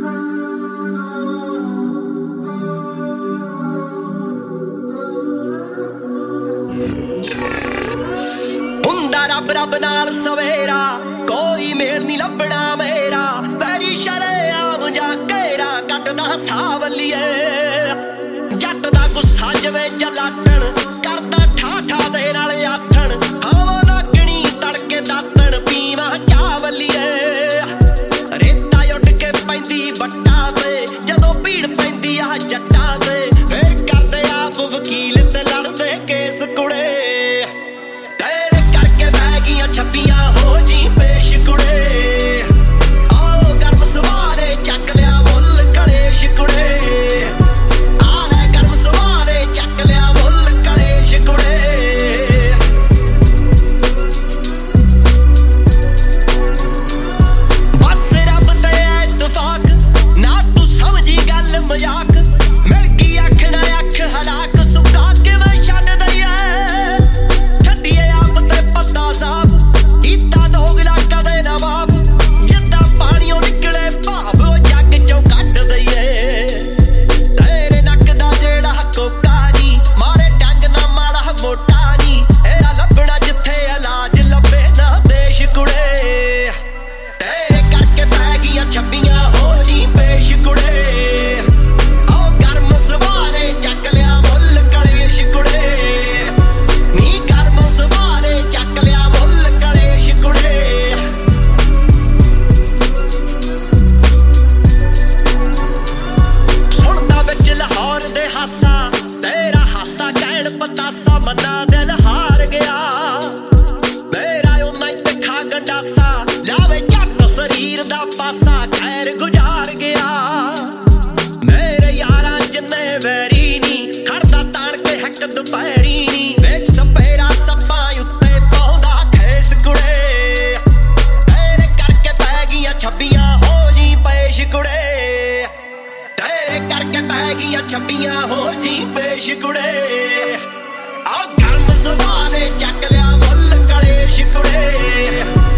ਹੁੰਦਾ रब रब नाल सवेरा कोई मेल नहीं लभना मेरा पैरी शरेआम जा घेरा कटदा सावलिए जट दा गुस्सा जिवें जलाटण करदा ठाठा दे नाल आथण खावां लागणी तड़के दातण पीवां चावलिए रेता उड के पैंदी बट्टा ते जदों भीड़ पैंदी आ जट्टां ते फिर करदे आप वकील ते लड़दे केस कुड़े छप्पियां हो जी पेश कुड़े आओ गर्म सवारे चक लिया मुल कलेश कुड़े आ है गर्म सवारे चक लिया मुल कलेश कुड़े बस रब ते इत्तफाक ना तू समझी गल मजाक मिल गई अख ना अख हलाक सुका के मैं छड्ड दईए छड्डिए आप ते पत्ता साहब तेरा हासा कैण पतासा मन्ना दिल हार गया मेरा उन्ना ही तिखा गंडासा लावे झट शरीर दा पासा खैर गुजार गया मेरे यारां जिन्ने वैरी नी खड़दा ताण के हक दुपहरी नी वेख सपेरा सप्पां उत्ते पौंदा खेस कुड़े तेरे करके पै गईयां छब्बियां हो जी पेश कुड़े तेरे करके पै गईयां छब्बियां हो जी पेश कुड़े आ गर्म सवारे चक लिया मुल कलेश कुड़े।